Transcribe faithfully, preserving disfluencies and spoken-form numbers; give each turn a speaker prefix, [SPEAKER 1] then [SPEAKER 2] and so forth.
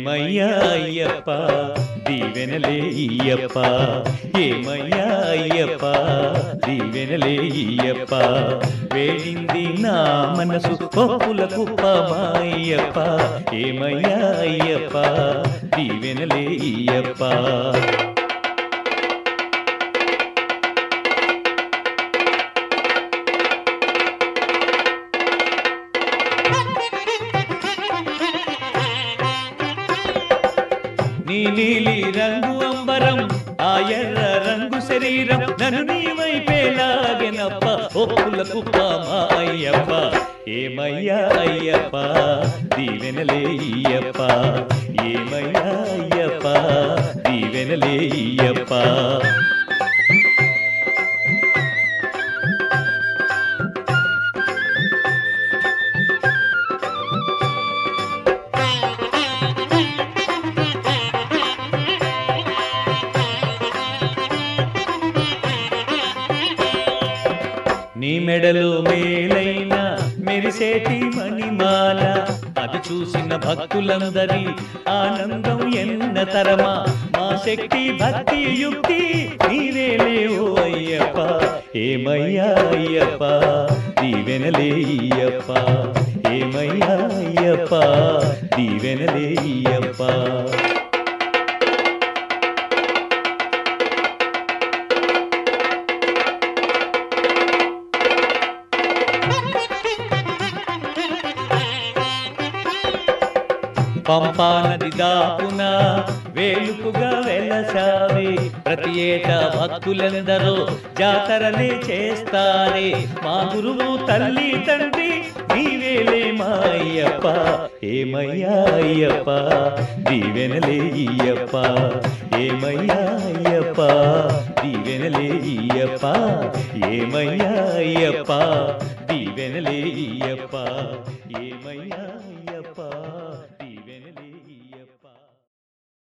[SPEAKER 1] ఏమయ్యా అయ్యప్ప దీవెనలే ఇయ్యప్ప, ఏమయ్యా అయ్యప్ప దీవెనలే ఇయ్యప్ప, వేడింది నా మనసు పప్పుల కుప్ప మాయ్యప్ప, ఏమయ్యా అయ్యప్ప దీవెనలే ఇయ్యప్ప. నీ నీలి రంగు అంబరం, ఆ ఎర్ర రంగు శరీరం, నన్ను నీ వైపే లాగెనప్ప, ఒప్పుల కుప్ప మా అయ్యప్ప, ఏమయ్యా అయ్యప్ప దీవెనలే ఇయ్యప్ప, ఏమయ్యా అయ్యప్ప దీవెనలే ఇయ్యప్ప. నీ మెడలో మేలైన మెరిసేటి మణిమాల, అది చూసిన భక్తులందరి ఆనందం ఎన్న తరమా, మా శక్తి భక్తి యుక్తి నీవేలే ఓ అయ్యప్ప, ఏమయ్యా అయ్యప్ప దీవెనలే ఇయ్యప్ప, ఏమయ్యా అయ్యప్ప దీవెనలే ఇయ్యప్ప. పంపా నది దాపున వేలుపుగా వెలసావే, ప్రతి ఏటా భక్తులందరూ జాతరలే చేస్తారే, మా గురువు తల్లి తండ్రి నీవేలే మా అయ్యప్ప, ఏమయ్యా అయ్యప్ప దీవెనలే ఇయ్యప్ప, ఏమయ్యా అయ్యప్ప దీవెనలే ఇయ్యప్ప, ఏమయ్యా అయ్యప్ప దీవెనలే ఇయ్యప్ప, ఏమయ్యా అయ్యప్ప.